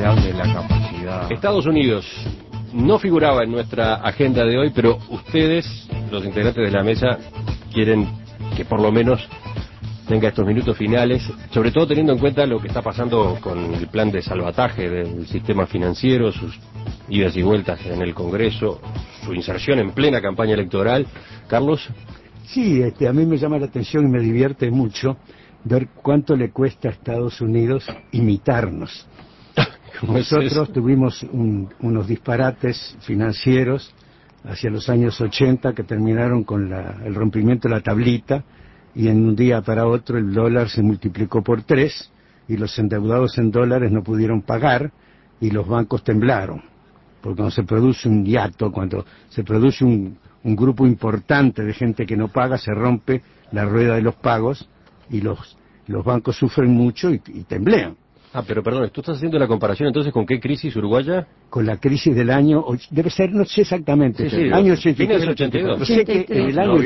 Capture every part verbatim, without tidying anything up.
admirable la capacidad. Estados Unidos no figuraba en nuestra agenda de hoy, pero ustedes, los integrantes de la mesa, quieren que por lo menos tenga estos minutos finales, sobre todo teniendo en cuenta lo que está pasando con el plan de salvataje del sistema financiero, sus idas y vueltas en el Congreso, su inserción en plena campaña electoral. Carlos. Sí, este, a mí me llama la atención y me divierte mucho ver cuánto le cuesta a Estados Unidos imitarnos. Nosotros es tuvimos un, unos disparates financieros hacia los años ochenta que terminaron con la, el rompimiento de la tablita, y en un día para otro el dólar se multiplicó por tres y los endeudados en dólares no pudieron pagar y los bancos temblaron. Porque cuando se produce un hiato, cuando se produce un, un grupo importante de gente que no paga, se rompe la rueda de los pagos y los, los bancos sufren mucho y, y temblean. Ah, pero perdón, ¿tú estás haciendo la comparación entonces con qué crisis uruguaya? Con la crisis del año, debe ser, no sé exactamente, sí, sí, año ochenta y tres, del ochenta y dos. Yo sé que en el año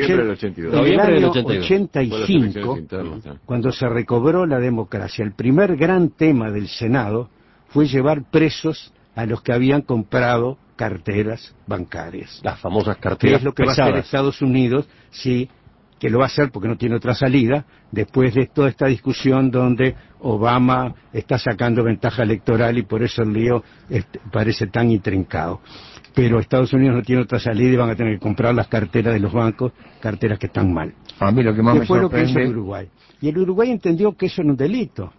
ochenta y cinco, cuando se recobró la democracia, el primer gran tema del Senado fue llevar presos a los que habían comprado carteras bancarias. Las famosas carteras ¿Qué es lo que pesadas? Va a hacer Estados Unidos si... que lo va a hacer porque no tiene otra salida, después de toda esta discusión donde Obama está sacando ventaja electoral y por eso el lío este, parece tan intrincado. Pero Estados Unidos no tiene otra salida y van a tener que comprar las carteras de los bancos, carteras que están mal. A mí lo que más me fue sorprende... lo que hizo el Uruguay. Y el Uruguay entendió que eso era un delito.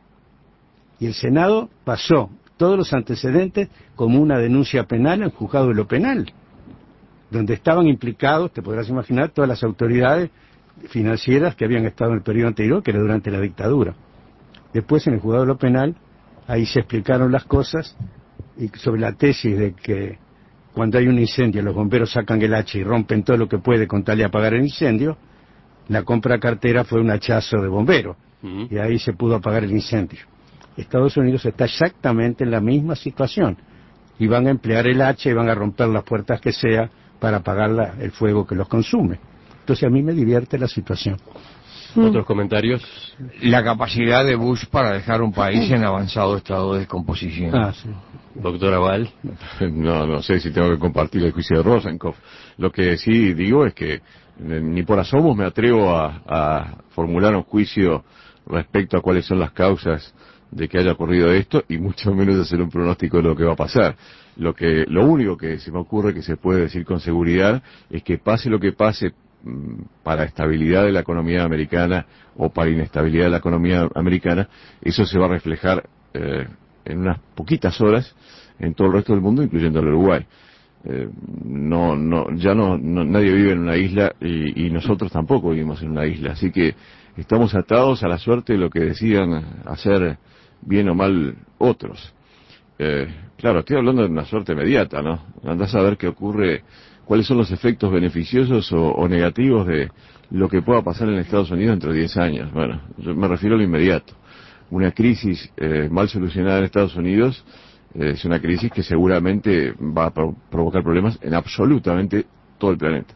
Y el Senado pasó todos los antecedentes como una denuncia penal en juzgado de lo penal, donde estaban implicados, te podrás imaginar, todas las autoridades financieras que habían estado en el periodo anterior, que era durante la dictadura. Después, en el juzgado de lo penal, ahí se explicaron las cosas, y sobre la tesis de que cuando hay un incendio los bomberos sacan el hacha y rompen todo lo que puede con tal de apagar el incendio, la compra cartera fue un hachazo de bomberos, uh-huh. y ahí se pudo apagar el incendio. Estados Unidos está exactamente en la misma situación, y van a emplear el hacha y van a romper las puertas que sea para apagar la, el fuego que los consume. Entonces a mí me divierte la situación. ¿Otros comentarios? La capacidad de Bush para dejar un país en avanzado estado de descomposición. Ah, sí. Doctor Aval. No, no sé si tengo que compartir el juicio de Rosenkopf. Lo que sí digo es que ni por asomo me atrevo a, a formular un juicio respecto a cuáles son las causas de que haya ocurrido esto y mucho menos hacer un pronóstico de lo que va a pasar. Lo que, lo único que se me ocurre que se puede decir con seguridad es que pase lo que pase para estabilidad de la economía americana o para inestabilidad de la economía americana, eso se va a reflejar eh, en unas poquitas horas en todo el resto del mundo, incluyendo el Uruguay. Eh, no, no, ya no, no, nadie vive en una isla y, y nosotros tampoco vivimos en una isla, así que estamos atados a la suerte de lo que decidan hacer bien o mal otros. Eh, claro, estoy hablando de una suerte inmediata, ¿no? Andás a ver qué ocurre, cuáles son los efectos beneficiosos o, o negativos de lo que pueda pasar en Estados Unidos dentro de diez años. Bueno, yo me refiero a lo inmediato. Una crisis eh, mal solucionada en Estados Unidos eh, es una crisis que seguramente va a pro- provocar problemas en absolutamente todo el planeta.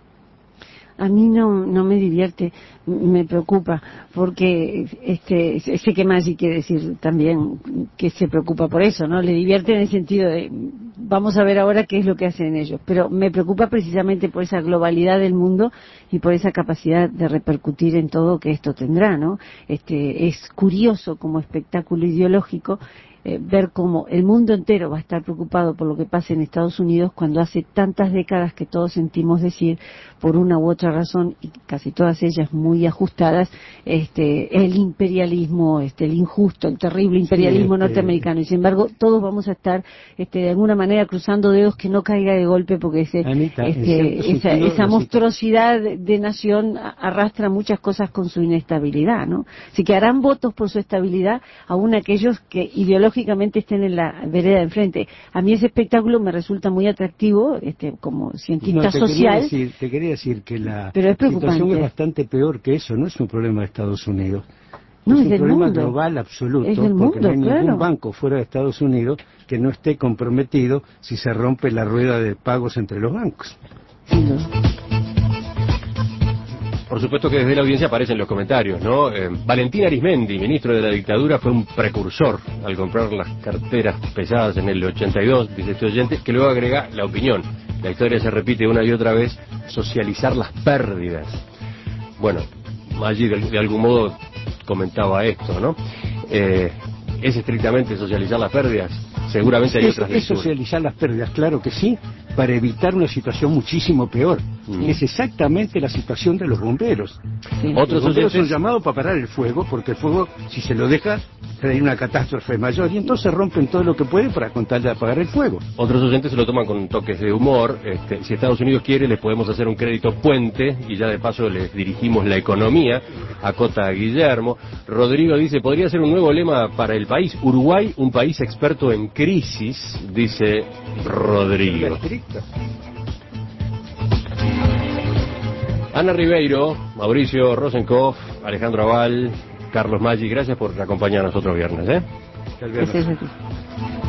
A mí no no me divierte, me preocupa, porque este sé que Maggi quiere decir también que se preocupa por eso, ¿no? Le divierte en el sentido de, vamos a ver ahora qué es lo que hacen ellos, pero me preocupa precisamente por esa globalidad del mundo y por esa capacidad de repercutir en todo que esto tendrá, ¿no? Este es curioso como espectáculo ideológico eh, ver cómo el mundo entero va a estar preocupado por lo que pasa en Estados Unidos cuando hace tantas décadas que todos sentimos decir, por una u otra razón, y casi todas ellas muy ajustadas, este el imperialismo, este el injusto, el terrible imperialismo sí, este... norteamericano, y sin embargo todos vamos a estar este de alguna manera cruzando dedos que no caiga de golpe, porque ese, Anita, este, esa, esa monstruosidad de, de nación arrastra muchas cosas con su inestabilidad, ¿no? Así que harán votos por su estabilidad aún aquellos que ideológicamente estén en la vereda de enfrente. A mí ese espectáculo me resulta muy atractivo, este como cientista no, te social. Quería decir, te quería decir que la pero es situación es bastante peor que eso, no es un problema de Estados Unidos. No, es, es un del problema mundo. global absoluto, es del porque mundo, no hay claro. ningún banco fuera de Estados Unidos que no esté comprometido si se rompe la rueda de pagos entre los bancos. Sí, no. por supuesto que desde la audiencia aparecen los comentarios, ¿no? Eh, Valentín Arizmendi, ministro de la dictadura, fue un precursor al comprar las carteras pesadas en el ochenta y dos, dice este oyente, que luego agrega la opinión. La historia se repite una y otra vez, socializar las pérdidas. Bueno, allí de, de algún modo comentaba esto, ¿no? Eh, ¿Es estrictamente socializar las pérdidas? Seguramente hay es, otras es lecturas. socializar las pérdidas, claro que sí, para evitar una situación muchísimo peor. Mm. Es exactamente la situación de los bomberos. Sí. Los Otros bomberos oyentes... son llamados para parar el fuego, porque el fuego, si se lo deja, trae una catástrofe mayor, y entonces rompen todo lo que pueden para contarle apagar el fuego. Otros oyentes se lo toman con toques de humor. Este, si Estados Unidos quiere, les podemos hacer un crédito puente y ya de paso les dirigimos la economía, acota Guillermo. Rodrigo dice, podría ser un nuevo lema para el país. Uruguay, un país experto en crisis, dice Rodrigo. Ana Ribeiro, Mauricio Rosenkopf, Alejandro Aval, Carlos Maggi, gracias por acompañarnos otro viernes, ¿eh? Tal vez. Gracias a ti.